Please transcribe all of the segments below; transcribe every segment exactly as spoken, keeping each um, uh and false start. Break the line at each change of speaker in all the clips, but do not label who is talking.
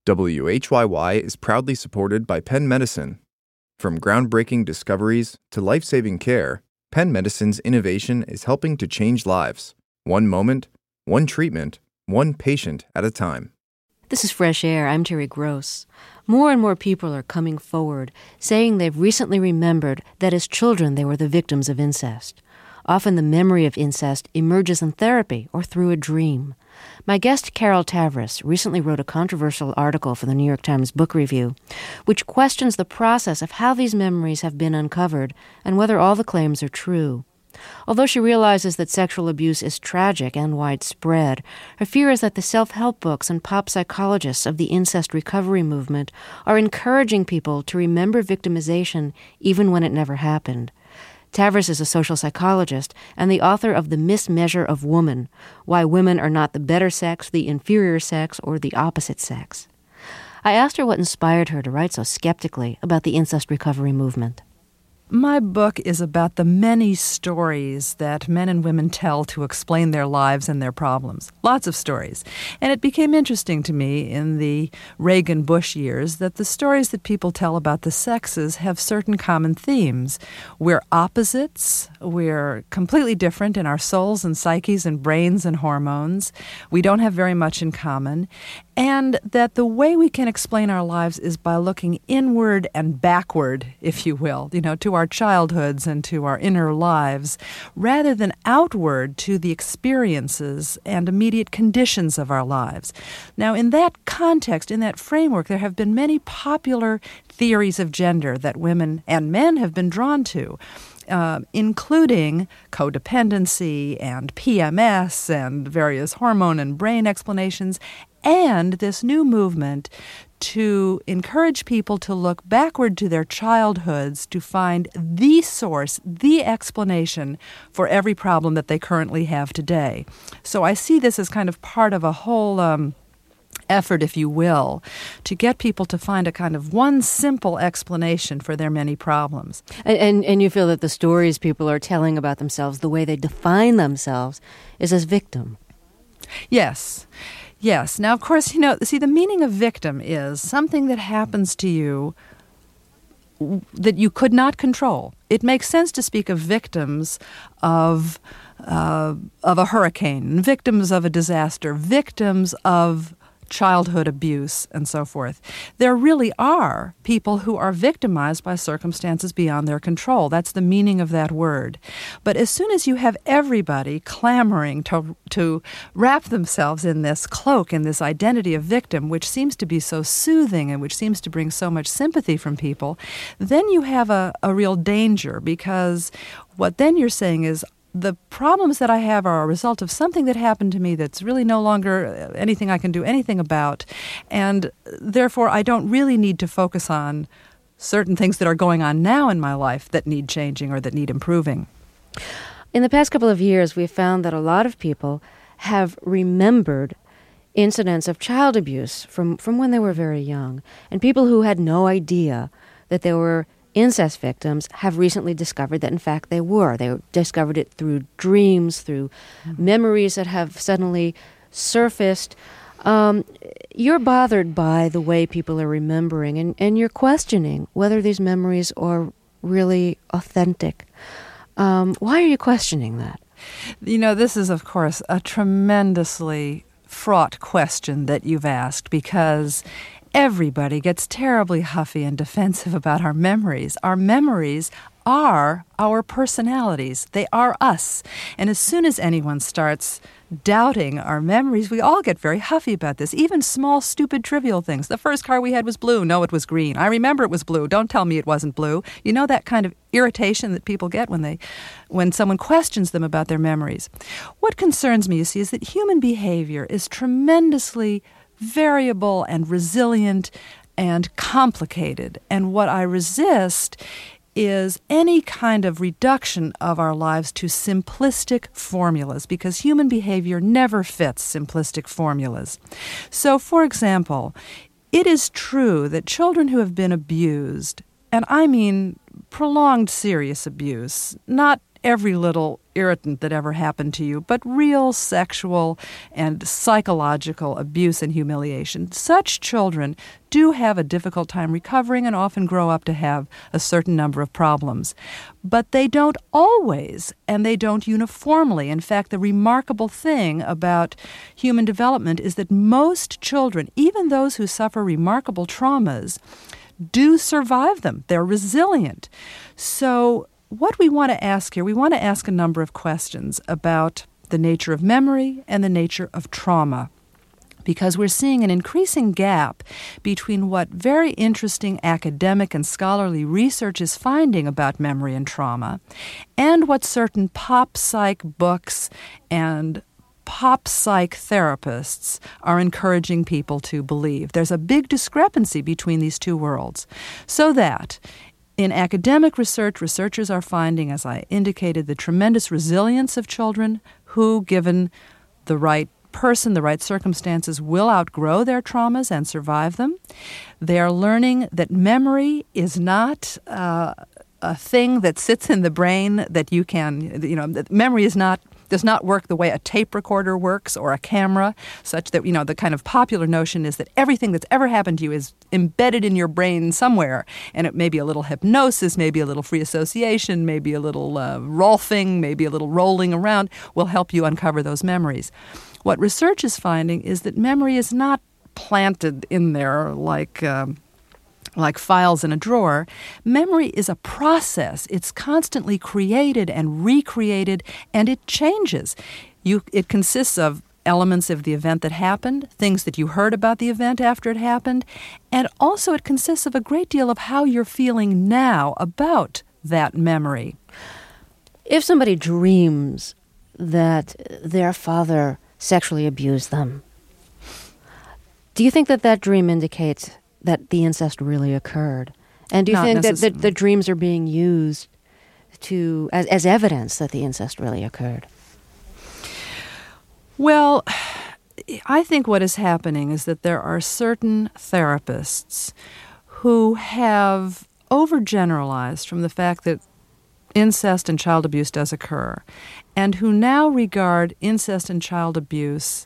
W H Y Y is proudly supported by Penn Medicine. From groundbreaking discoveries to life-saving care, Penn Medicine's innovation is helping to change lives, one moment, one treatment, one patient at a time.
This is Fresh Air. I'm Terry Gross. More and more people are coming forward, saying they've recently remembered that as children they were the victims of incest. Often the memory of incest emerges in therapy or through a dream. My guest, Carol Tavris, recently wrote a controversial article for the New York Times Book Review, which questions the process of how these memories have been uncovered and whether all the claims are true. Although she realizes that sexual abuse is tragic and widespread, her fear is that the self-help books and pop psychologists of the incest recovery movement are encouraging people to remember victimization even when it never happened. Tavris is a social psychologist and the author of The Mismeasure of Woman, Why Women Are Not the Better Sex, the Inferior Sex, or the Opposite Sex. I asked her what inspired her to write so skeptically about the incest recovery movement.
My book is about the many stories that men and women tell to explain their lives and their problems. Lots of stories. And it became interesting to me in the Reagan-Bush years that the stories that people tell about the sexes have certain common themes. We're opposites. We're completely different in our souls and psyches and brains and hormones. We don't have very much in common. And that the way we can explain our lives is by looking inward and backward, if you will, you know, to our childhoods and to our inner lives, rather than outward to the experiences and immediate conditions of our lives. Now, in that context, in that framework, there have been many popular theories of gender that women and men have been drawn to. Uh, including codependency and P M S and various hormone and brain explanations, and this new movement to encourage people to look backward to their childhoods to find the source, the explanation for every problem that they currently have today. So I see this as kind of part of a whole Um, effort, if you will, to get people to find a kind of one simple explanation for their many problems.
And, and and you feel that the stories people are telling about themselves, the way they define themselves, is as victim.
Yes. Yes. Now, of course, you know, see, the meaning of victim is something that happens to you that you could not control. It makes sense to speak of victims of uh, of a hurricane, victims of a disaster, victims of childhood abuse, and so forth. There really are people who are victimized by circumstances beyond their control. That's the meaning of that word. But as soon as you have everybody clamoring to to wrap themselves in this cloak, in this identity of victim, which seems to be so soothing and which seems to bring so much sympathy from people, then you have a, a real danger, because what then you're saying is, the problems that I have are a result of something that happened to me that's really no longer anything I can do anything about. And therefore, I don't really need to focus on certain things that are going on now in my life that need changing or that need improving.
In the past couple of years, we've found that a lot of people have remembered incidents of child abuse from, from when they were very young. And people who had no idea that they were incest victims have recently discovered that, in fact, they were. They discovered it through dreams, through mm-hmm. memories that have suddenly surfaced. Um, you're bothered by the way people are remembering, and, and you're questioning whether these memories are really authentic. Um, why are you questioning that?
You know, this is, of course, a tremendously fraught question that you've asked, because everybody gets terribly huffy and defensive about our memories. Our memories are our personalities. They are us. And as soon as anyone starts doubting our memories, we all get very huffy about this. Even small, stupid, trivial things. The first car we had was blue. No, it was green. I remember it was blue. Don't tell me it wasn't blue. You know that kind of irritation that people get when they, when someone questions them about their memories. What concerns me, you see, is that human behavior is tremendously variable and resilient and complicated. And what I resist is any kind of reduction of our lives to simplistic formulas, because human behavior never fits simplistic formulas. So, for example, it is true that children who have been abused, and I mean prolonged serious abuse, not every little irritant that ever happened to you, but real sexual and psychological abuse and humiliation. Such children do have a difficult time recovering and often grow up to have a certain number of problems. But they don't always, and they don't uniformly. In fact, the remarkable thing about human development is that most children, even those who suffer remarkable traumas, do survive them. They're resilient. So what we want to ask here, we want to ask a number of questions about the nature of memory and the nature of trauma, because we're seeing an increasing gap between what very interesting academic and scholarly research is finding about memory and trauma and what certain pop psych books and pop psych therapists are encouraging people to believe. There's a big discrepancy between these two worlds, so that in academic research, researchers are finding, as I indicated, the tremendous resilience of children who, given the right person, the right circumstances, will outgrow their traumas and survive them. They are learning that memory is not uh, a thing that sits in the brain that you can, you know, that memory is not does not work the way a tape recorder works or a camera, such that, you know, the kind of popular notion is that everything that's ever happened to you is embedded in your brain somewhere, and it may be a little hypnosis, maybe a little free association, maybe a little uh, rolfing, maybe a little rolling around will help you uncover those memories. What research is finding is that memory is not planted in there like um, like files in a drawer. Memory is a process. It's constantly created and recreated, and it changes. You, it consists of elements of the event that happened, things that you heard about the event after it happened, and also it consists of a great deal of how you're feeling now about that memory.
If somebody dreams that their father sexually abused them, do you think that that dream indicates that the incest really occurred? And do you
Not
think that the,
necess-
the dreams are being used to as, as evidence that the incest really occurred?
Well, I think what is happening is that there are certain therapists who have overgeneralized from the fact that incest and child abuse does occur, and who now regard incest and child abuse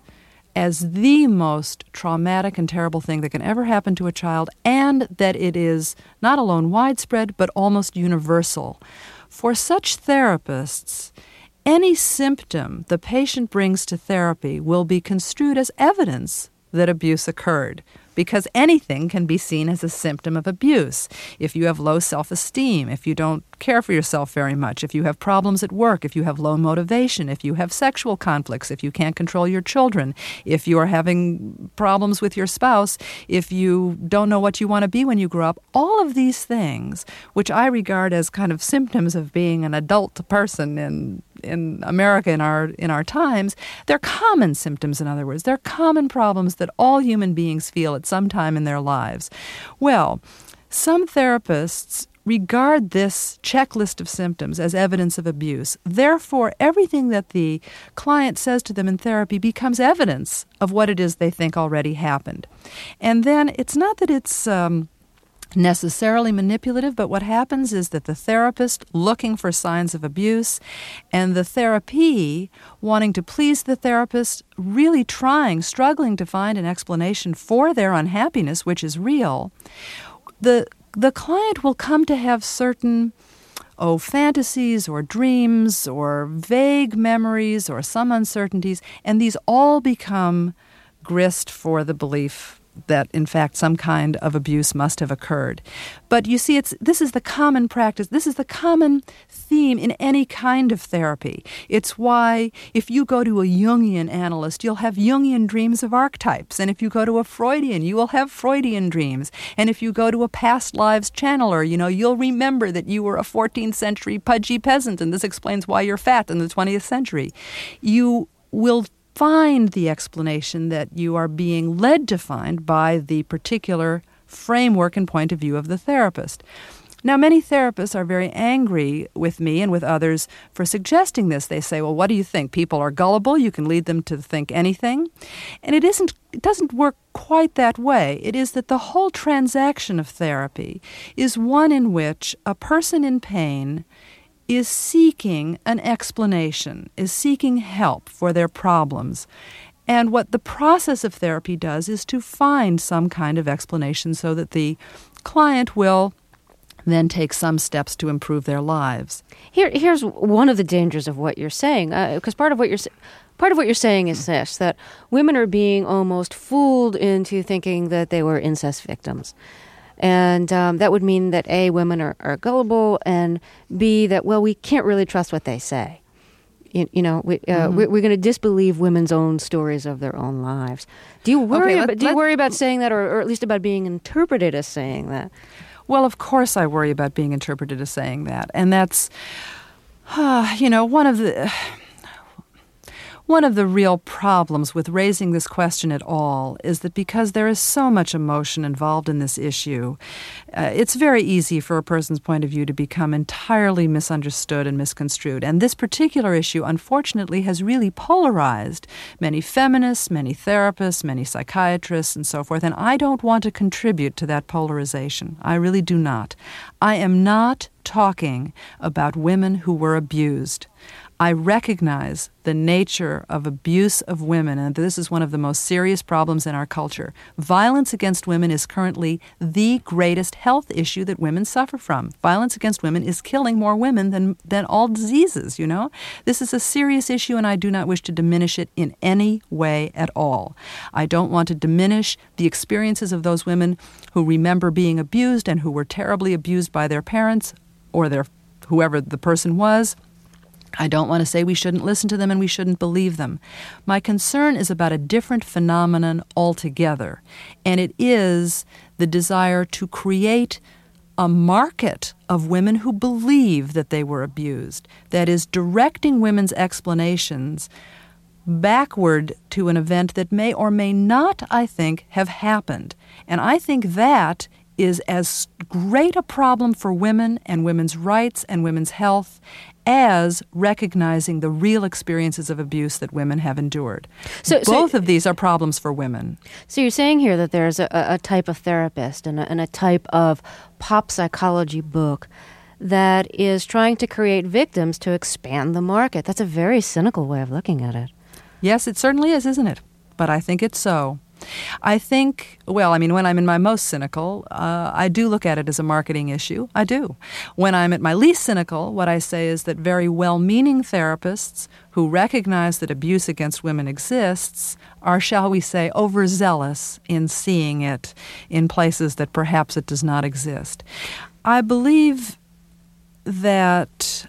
as the most traumatic and terrible thing that can ever happen to a child, and that it is not alone widespread, but almost universal. For such therapists, any symptom the patient brings to therapy will be construed as evidence that abuse occurred, because anything can be seen as a symptom of abuse. If you have low self-esteem, if you don't care for yourself very much, if you have problems at work, if you have low motivation, if you have sexual conflicts, if you can't control your children, if you are having problems with your spouse, if you don't know what you want to be when you grow up, all of these things, which I regard as kind of symptoms of being an adult person in in America in our in our times, they're common symptoms, in other words. They're common problems that all human beings feel at some time in their lives. Well, some therapists regard this checklist of symptoms as evidence of abuse. Therefore, everything that the client says to them in therapy becomes evidence of what it is they think already happened. And then it's not that it's Um, necessarily manipulative, but what happens is that the therapist looking for signs of abuse and the therapy wanting to please the therapist, really trying, struggling to find an explanation for their unhappiness, which is real, the the client will come to have certain oh, fantasies or dreams or vague memories or some uncertainties, and these all become grist for the belief that, in fact, some kind of abuse must have occurred. But you see, it's this is the common practice. This is the common theme in any kind of therapy. It's why if you go to a Jungian analyst, you'll have Jungian dreams of archetypes. And if you go to a Freudian, you will have Freudian dreams. And if you go to a past lives channeler, you know, you'll remember that you were a fourteenth century pudgy peasant, and this explains why you're fat in the twentieth century. You will find the explanation that you are being led to find by the particular framework and point of view of the therapist. Now, many therapists are very angry with me and with others for suggesting this. They say, well, what do you think? People are gullible. You can lead them to think anything. And it isn't. It doesn't work quite that way. It is that the whole transaction of therapy is one in which a person in pain is seeking an explanation, is seeking help for their problems. And what the process of therapy does is to find some kind of explanation so that the client will then take some steps to improve their lives.
Here, here's one of the dangers of what you're saying, because uh, part of what you're part of what you're saying is this: that women are being almost fooled into thinking that they were incest victims, and um, that would mean that A, women are, are gullible, and B, that well, we can't really trust what they say. You, you know, we, uh, mm-hmm. we're, we're going to disbelieve women's own stories of their own lives. Do you worry? Okay, let, about, do you worry about saying that, or, or at least about being interpreted as saying that?
Well, of course I worry about being interpreted as saying that. And that's, uh, you know, one of the... One of the real problems with raising this question at all is that because there is so much emotion involved in this issue, uh, it's very easy for a person's point of view to become entirely misunderstood and misconstrued. And this particular issue, unfortunately, has really polarized many feminists, many therapists, many psychiatrists, and so forth. And I don't want to contribute to that polarization. I really do not. I am not talking about women who were abused. I recognize the nature of abuse of women, and this is one of the most serious problems in our culture. Violence against women is currently the greatest health issue that women suffer from. Violence against women is killing more women than, than all diseases, you know? This is a serious issue, and I do not wish to diminish it in any way at all. I don't want to diminish the experiences of those women who remember being abused and who were terribly abused by their parents or their whoever the person was. I don't want to say we shouldn't listen to them and we shouldn't believe them. My concern is about a different phenomenon altogether, and it is the desire to create a market of women who believe that they were abused, that is, directing women's explanations backward to an event that may or may not, I think, have happened. And I think that is as great a problem for women and women's rights and women's health as recognizing the real experiences of abuse that women have endured. So, Both so, of these are problems for women.
So you're saying here that there's a, a type of therapist and a, and a type of pop psychology book that is trying to create victims to expand the market. That's a very cynical way of looking at it.
Yes, it certainly is, isn't it? But I think it's so. I think, well, I mean, when I'm in my most cynical, uh, I do look at it as a marketing issue. I do. When I'm at my least cynical, what I say is that very well-meaning therapists who recognize that abuse against women exists are, shall we say, overzealous in seeing it in places that perhaps it does not exist. I believe that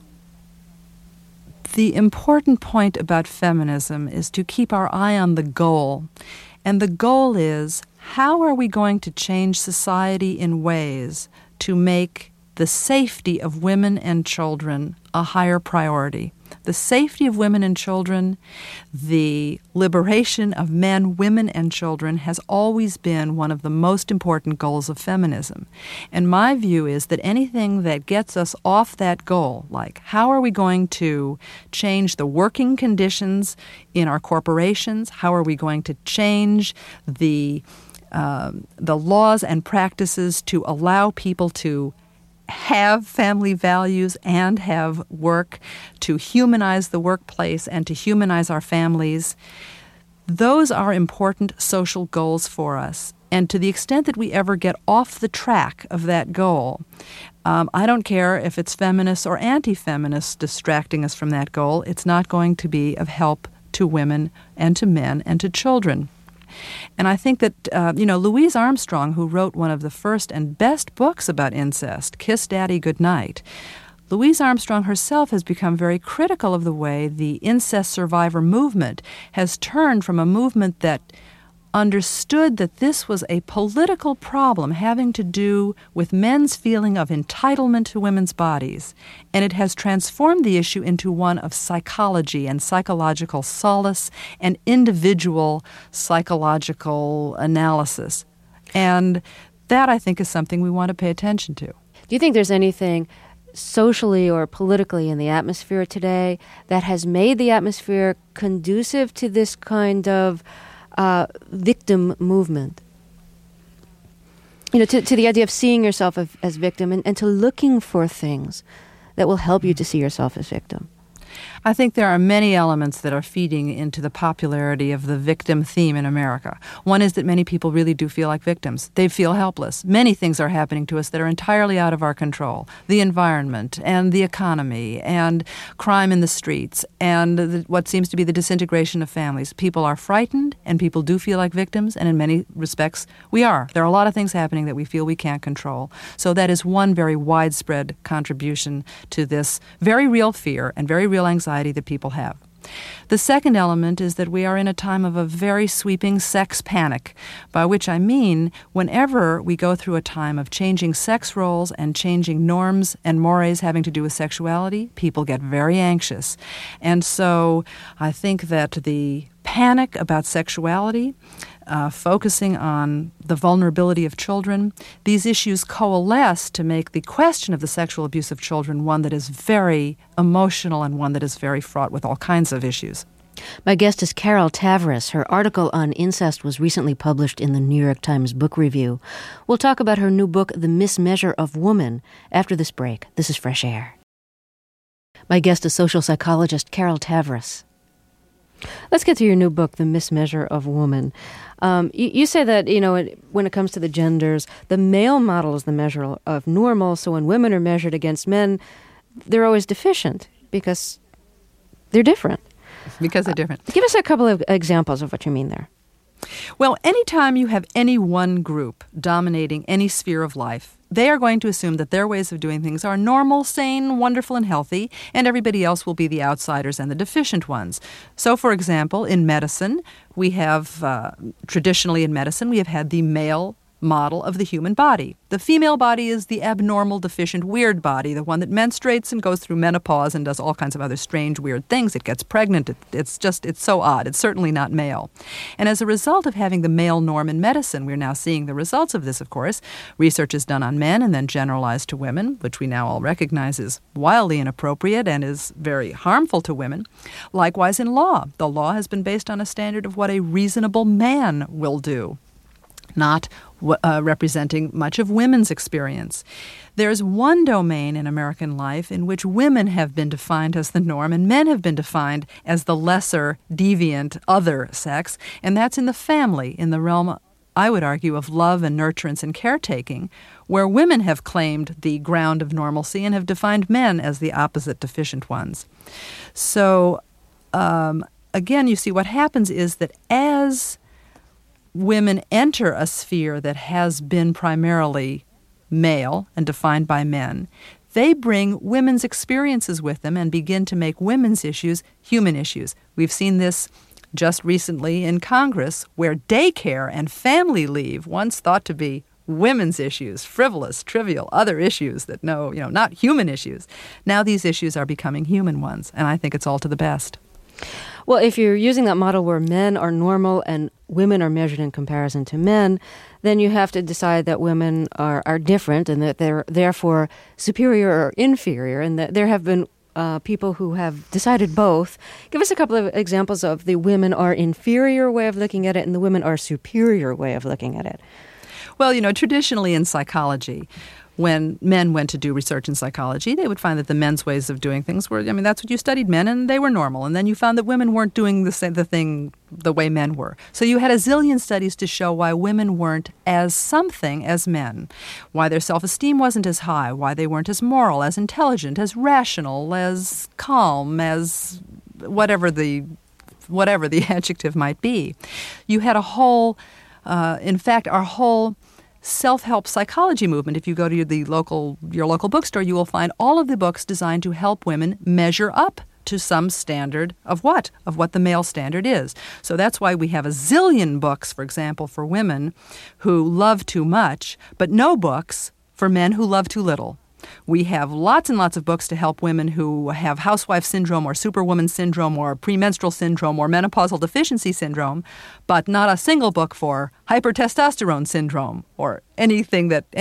the important point about feminism is to keep our eye on the goal. And the goal is, how are we going to change society in ways to make the safety of women and children a higher priority? The safety of women and children, the liberation of men, women, and children has always been one of the most important goals of feminism. And my view is that anything that gets us off that goal, like how are we going to change the working conditions in our corporations, how are we going to change the um, the laws and practices to allow people to have family values and have work, to humanize the workplace and to humanize our families. Those are important social goals for us. And to the extent that we ever get off the track of that goal, um, I don't care if it's feminists or anti-feminists distracting us from that goal, it's not going to be of help to women and to men and to children. And I think that, uh, you know, Louise Armstrong, who wrote one of the first and best books about incest, Kiss Daddy Goodnight, Louise Armstrong herself has become very critical of the way the incest survivor movement has turned from a movement that understood that this was a political problem having to do with men's feeling of entitlement to women's bodies, and it has transformed the issue into one of psychology and psychological solace and individual psychological analysis. And that, I think, is something we want to pay attention to.
Do you think there's anything socially or politically in the atmosphere today that has made the atmosphere conducive to this kind of Uh, victim movement? You know, to, to the idea of seeing yourself as, as victim and, and to looking for things that will help you to see yourself as victim?
I think there are many elements that are feeding into the popularity of the victim theme in America. One is that many people really do feel like victims. They feel helpless. Many things are happening to us that are entirely out of our control. The environment and the economy and crime in the streets and the, what seems to be the disintegration of families. People are frightened and people do feel like victims, and in many respects we are. There are a lot of things happening that we feel we can't control. So that is one very widespread contribution to this very real fear and very real anxiety that people have. The second element is that we are in a time of a very sweeping sex panic, by which I mean whenever we go through a time of changing sex roles and changing norms and mores having to do with sexuality, people get very anxious. And so I think that the panic about sexuality, Uh, focusing on the vulnerability of children, these issues coalesce to make the question of the sexual abuse of children one that is very emotional and one that is very fraught with all kinds of issues.
My guest is Carol Tavris. Her article on incest was recently published in the New York Times Book Review. We'll talk about her new book, The Mismeasure of Woman, after this break. This is Fresh Air. My guest is social psychologist Carol Tavris. Let's get to your new book, The Mismeasure of Woman. Um, you, you say that, you know, it, when it comes to the genders, the male model is the measure of normal, so when women are measured against men, they're always deficient because they're different.
Because they're different.
Uh, give us a couple of examples of what you mean there.
Well, anytime you have any one group dominating any sphere of life, they are going to assume that their ways of doing things are normal, sane, wonderful, and healthy, and everybody else will be the outsiders and the deficient ones. So, for example, in medicine, we have, uh, traditionally in medicine, we have had the male model of the human body. The female body is the abnormal, deficient, weird body, the one that menstruates and goes through menopause and does all kinds of other strange, weird things. It gets pregnant. It, it's just, it's so odd. It's certainly not male. And as a result of having the male norm in medicine, we're now seeing the results of this, of course. Research is done on men and then generalized to women, which we now all recognize is wildly inappropriate and is very harmful to women. Likewise in law. The law has been based on a standard of what a reasonable man will do, not uh, representing much of women's experience. There's one domain in American life in which women have been defined as the norm and men have been defined as the lesser, deviant, other sex, and that's in the family, in the realm, I would argue, of love and nurturance and caretaking, where women have claimed the ground of normalcy and have defined men as the opposite, deficient ones. So, um, again, you see what happens is that as women enter a sphere that has been primarily male and defined by men, they bring women's experiences with them and begin to make women's issues human issues. We've seen this just recently in Congress, where daycare and family leave, once thought to be women's issues, frivolous, trivial, other issues that no, you know, not human issues. Now these issues are becoming human ones, and I think it's all to the best.
Well, if you're using that model where men are normal and women are measured in comparison to men, then you have to decide that women are, are different and that they're therefore superior or inferior, and that there have been uh, people who have decided both. Give us a couple of examples of the women are inferior way of looking at it and the women are superior way of looking at it.
Well, you know, traditionally in psychology, when men went to do research in psychology, they would find that the men's ways of doing things were, I mean, that's what you studied, men, and they were normal. And then you found that women weren't doing the same, the thing the way men were. So you had a zillion studies to show why women weren't as something as men, why their self-esteem wasn't as high, why they weren't as moral, as intelligent, as rational, as calm, as whatever the whatever the adjective might be. You had a whole, uh, in fact, our whole self-help psychology movement. If you go to the local your local bookstore, you will find all of the books designed to help women measure up to some standard of what? Of what the male standard is. So that's why we have a zillion books, for example, for women who love too much, but no books for men who love too little. We have lots and lots of books to help women who have housewife syndrome or superwoman syndrome or premenstrual syndrome or menopausal deficiency syndrome, but not a single book for hypertestosterone syndrome or anything that, any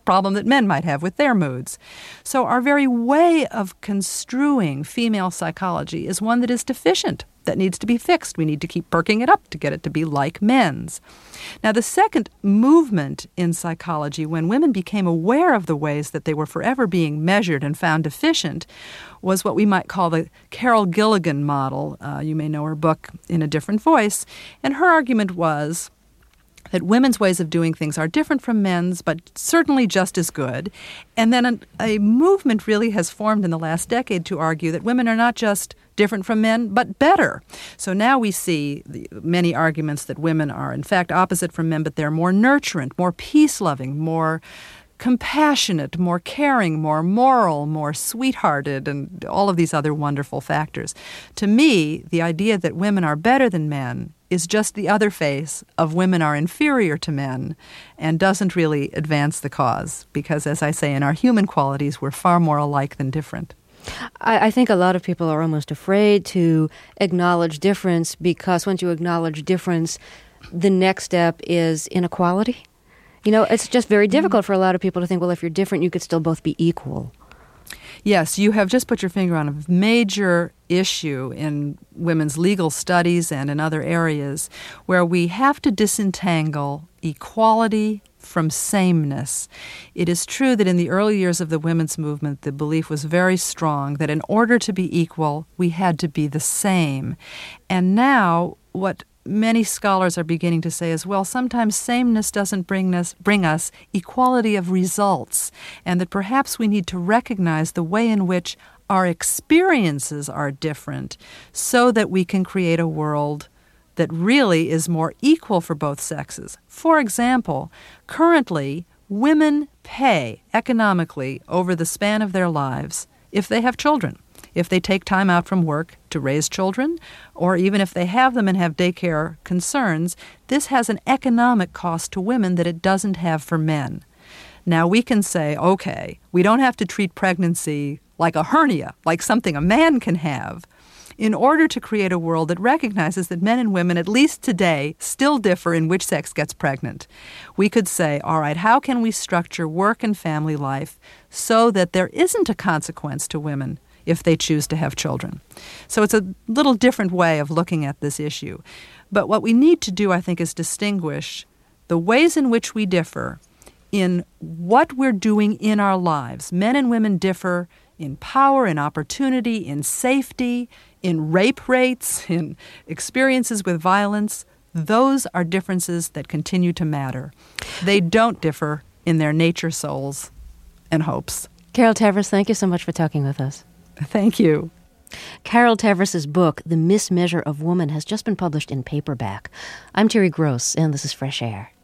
problem that men might have with their moods. So our very way of construing female psychology is one that is deficient, that needs to be fixed. We need to keep perking it up to get it to be like men's. Now, the second movement in psychology, when women became aware of the ways that they were forever being measured and found deficient, was what we might call the Carol Gilligan model. Uh, you may know her book, In a Different Voice. And her argument was that women's ways of doing things are different from men's, but certainly just as good. And then a, a movement really has formed in the last decade to argue that women are not just different from men, but better. So now we see the, many arguments that women are, in fact, opposite from men, but they're more nurturant, more peace-loving, more compassionate, more caring, more moral, more sweethearted, and all of these other wonderful factors. To me, the idea that women are better than men is just the other face of women are inferior to men and doesn't really advance the cause because, as I say, in our human qualities, we're far more alike than different.
I, I think a lot of people are almost afraid to acknowledge difference because once you acknowledge difference, the next step is inequality. You know, it's just very difficult for a lot of people to think, well, if you're different, you could still both be equal.
Yes, you have just put your finger on a major issue in women's legal studies and in other areas where we have to disentangle equality from sameness. It is true that in the early years of the women's movement, the belief was very strong that in order to be equal, we had to be the same. And now what many scholars are beginning to say is, well, sometimes sameness doesn't bring us, bring us equality of results, and that perhaps we need to recognize the way in which our experiences are different so that we can create a world that really is more equal for both sexes. For example, currently, women pay economically over the span of their lives if they have children. If they take time out from work to raise children, or even if they have them and have daycare concerns, this has an economic cost to women that it doesn't have for men. Now, we can say, okay, we don't have to treat pregnancy like a hernia, like something a man can have, in order to create a world that recognizes that men and women, at least today, still differ in which sex gets pregnant. We could say, all right, how can we structure work and family life so that there isn't a consequence to women if they choose to have children? So it's a little different way of looking at this issue. But what we need to do, I think, is distinguish the ways in which we differ in what we're doing in our lives. Men and women differ in power, in opportunity, in safety, in rape rates, in experiences with violence. Those are differences that continue to matter. They don't differ in their nature, souls, and hopes.
Carol Tavris, thank you so much for talking with us.
Thank you.
Carol Tavris' book, The Mismeasure of Woman, has just been published in paperback. I'm Terry Gross, and this is Fresh Air.